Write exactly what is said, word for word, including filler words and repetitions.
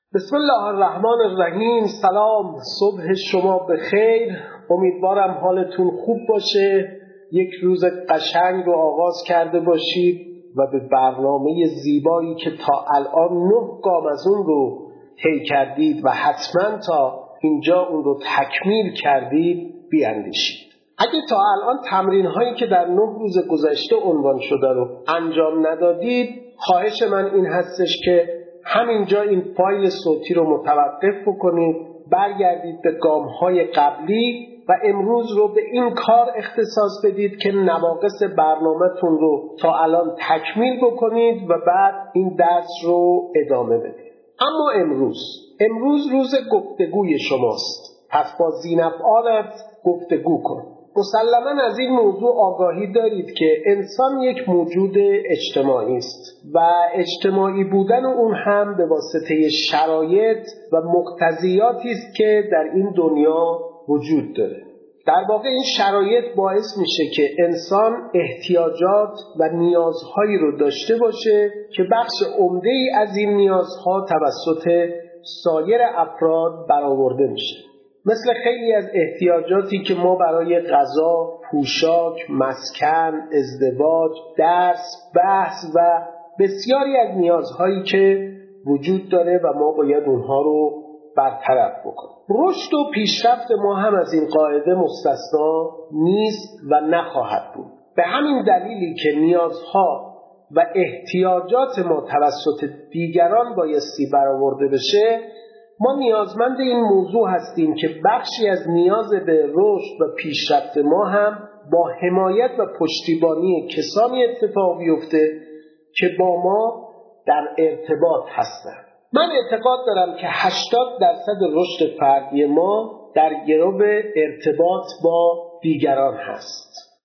بسم الله الرحمن الرحیم. سلام، صبح شما بخیر. امیدوارم حالتون خوب باشه. یک روز قشنگ رو آغاز کرده باشید و به برنامه زیبایی که تا الان نه گام از اون رو طی کردید و حتما تا اینجا اون رو تکمیل کردید بیاندیشید. اگه تا الان تمرین هایی که در نه روز گذشته عنوان شده رو انجام ندادید، خواهش من این هستش که همینجا این فایل صوتی رو متوقف بکنید، برگردید به گام‌های قبلی و امروز رو به این کار اختصاص بدید که نواقص برنامه‌تون رو تا الان تکمیل بکنید و بعد این درس رو ادامه بدید. اما امروز امروز روز گفتگوی شماست. پس با ذی‌نفعانت گفتگو کن. مسلماً از این موضوع آگاهی دارید که انسان یک موجود اجتماعی است و اجتماعی بودن اون هم به واسطه شرایط و مقتضیاتی است که در این دنیا وجود داره. در واقع این شرایط باعث میشه که انسان احتیاجات و نیازهایی رو داشته باشه که بخش عمده‌ای از این نیازها توسط سایر افراد برآورده میشه. مثل خیلی از احتیاجاتی که ما برای غذا، پوشاک، مسکن، ازدواج، درس، بحث و بسیاری از نیازهایی که وجود داره و ما باید اونها رو برطرف بکنیم. رشد و پیشرفت ما هم از این قاعده مستثنا نیست و نخواهد بود. به همین دلیلی که نیازها و احتیاجات ما توسط دیگران بایستی برآورده بشه، ما نیازمند این موضوع هستیم که بخشی از نیاز به رشد و پیشرفت ما هم با حمایت و پشتیبانی کسانی اتفاق بیفته که با ما در ارتباط هستند. من اعتقاد دارم که هشتاد درصد رشد فردی ما در گرو ارتباط با دیگران هست.